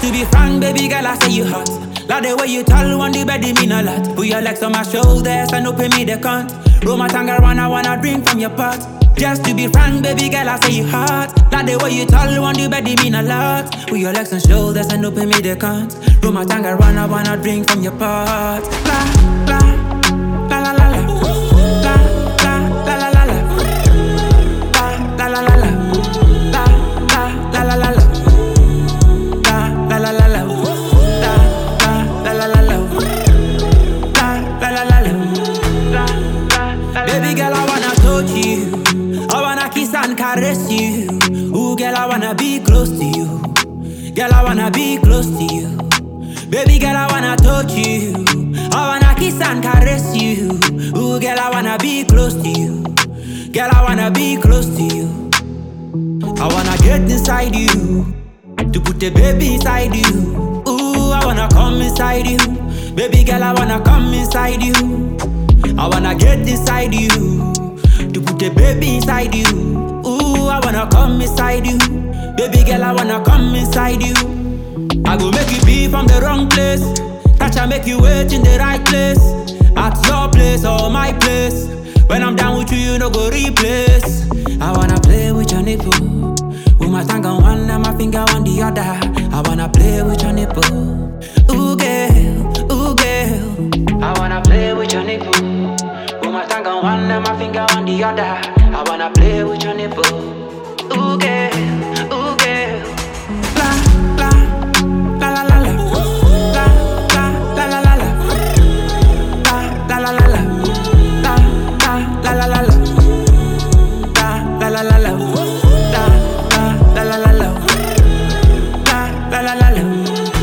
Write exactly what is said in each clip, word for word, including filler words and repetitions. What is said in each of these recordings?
Just to be frank, baby girl, I say you hot. Like the way you tall on the bed, it mean a lot. Put your legs on my shoulders and open me the cunt. Roma Tangaran, I wanna drink from your pot. Just to be frank, baby girl, I say you hot. Like the way you tall on the bed, it mean a lot. Put your legs on shoulders and open me the cunt. Roma Tangaran, I wanna drink from your pot. La, la, la la la la. La, la, la la la la. La, la la la la. La, la, la la la la. La, la la la la. La, la la la. La, la la la. Baby girl, I wanna touch you. I wanna kiss and caress you. Ooh, girl, I wanna be close to you. Girl, I wanna be close to you. Baby girl, I wanna touch you. I wanna kiss and caress you. Ooh, girl, I wanna be close to you. Girl, I wanna be close to you. I wanna get inside you, to put the baby inside you. Ooh, I wanna come inside you. Baby girl, I wanna come inside you. I wanna get inside you, to put the baby inside you. Ooh, I wanna come inside you. Baby girl, I wanna come inside you. I go make you be from the wrong place. Touch and make you wait in the right place. At your place or my place. When I'm down with you, you no go replace. I wanna play with your nipple. With my tongue on one and my finger on the other. I wanna play with your nipple. Ooh girl, ooh girl. I wanna play with your nipple. With my tongue on one and my finger on the other. I wanna play with your nipple. Ooh girl, ooh girl. La la la la la la. La la la la la la. La la la la la. La la la la la. La la la la la. La la la la. La la la la.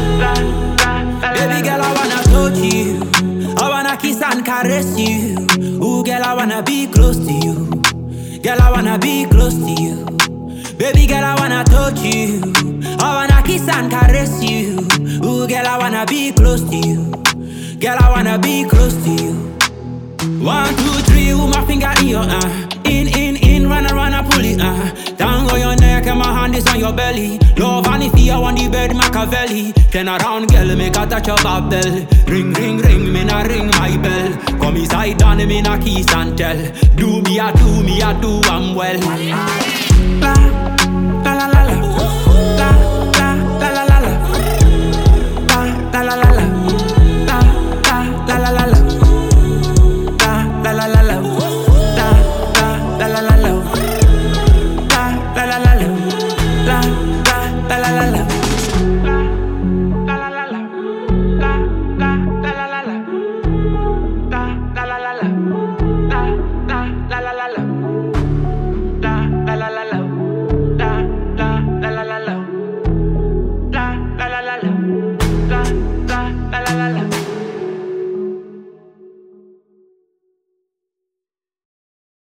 Baby girl, I wanna touch you. I wanna kiss and caress you. Ooh, girl, I wanna be close to you. Girl, I wanna be close to you. Baby girl, I wanna touch you. I wanna kiss and caress you. Ooh, girl, I wanna be close to you. Girl, I wanna be close to you. One, two, three, with my finger in your uh. In, in, in, run around and pull it uh. Down on your neck and my hand is on your belly. Love and if you on the bed, Machiavelli. Turn around, girl, make a touch of a bell. Ring, ring, ring, me na ring my bell. Come inside and me na kiss and tell. Do me, I do me, I do, I'm well.